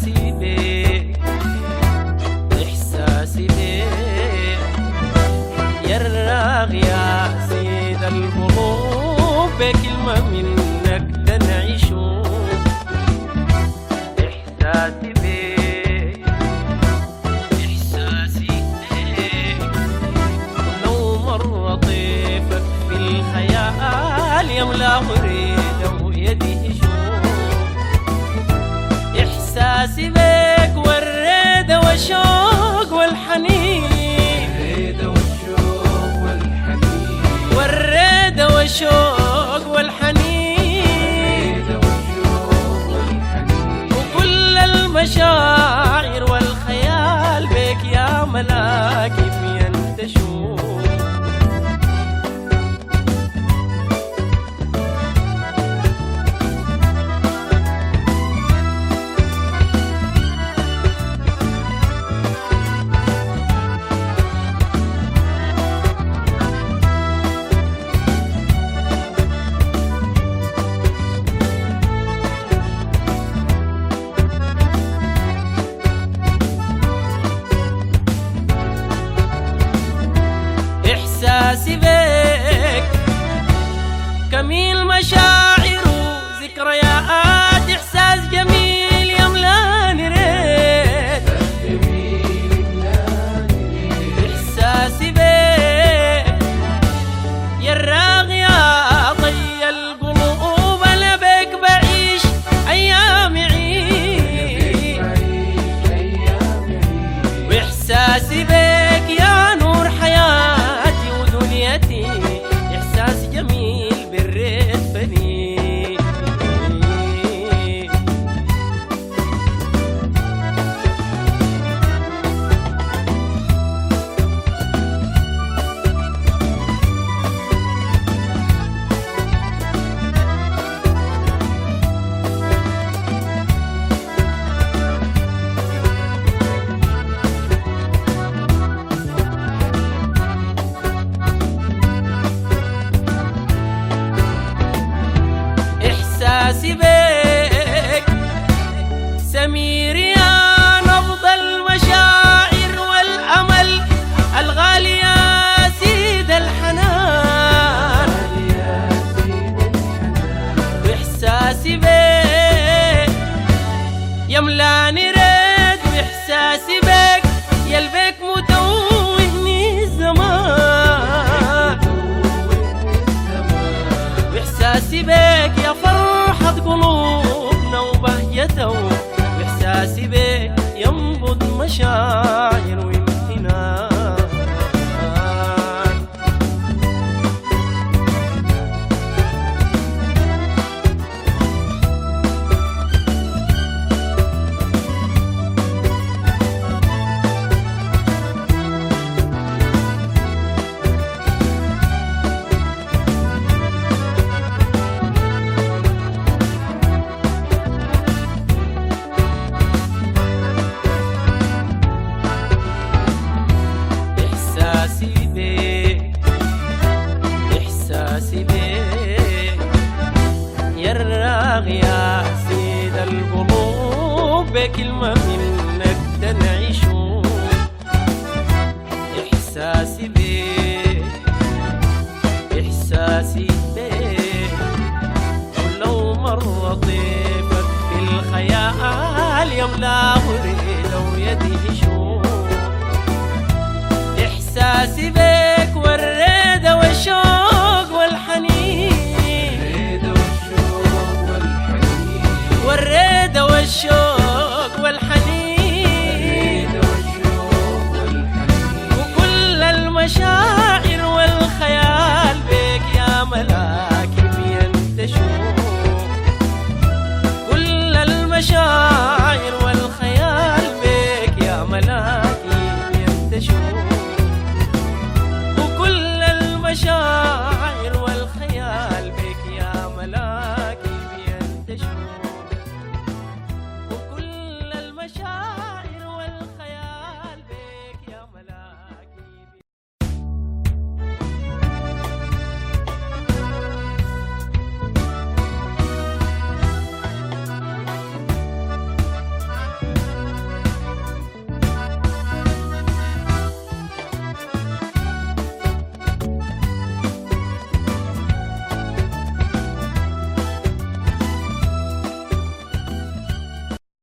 إحساسي بيك إحساسي بيك يا الراغ يا سيد القلوب بكلمة منك تنعيشو إحساسي بيك إحساسي بيك لو مر طيفك في الخيال يملأ ريده ويده شوق إحساسي بيك والريد والشوق والحنين والريد والشوق والحنين وكل المشاعر والخيال بك يا ملاكي في ينتشون إحساسي بيك كميل مشاعر وذكريات إحساس جميل يملاني ريت إحساسي بيك يا الراغي يا طي القلوب أنا بيك بعيش أيامي عيد وإحساسي بيك يا نور حياتي ودنيتي إحساس جميل بالريت بني إحساسي بيك سمير يا نبض المشاعر والأمل الغالي يا سيد الحنان وإحساسي بيك يملاني ريد وإحساسي بيك يا البيك متوهني الزمان وإحساسي بيك يا فرحة قلوبنا وبهجته وإحساسي بيك ينبض مشاعر وامتنان إحساسي بيك إحساسي بيك يا الراغي يا سيد القلوب بكلمة منك تنعيشو إحساسي بيك إحساسي بيك ولو مر طيفك في الخيال يملأ ريده ويده شوق إحساسي بيك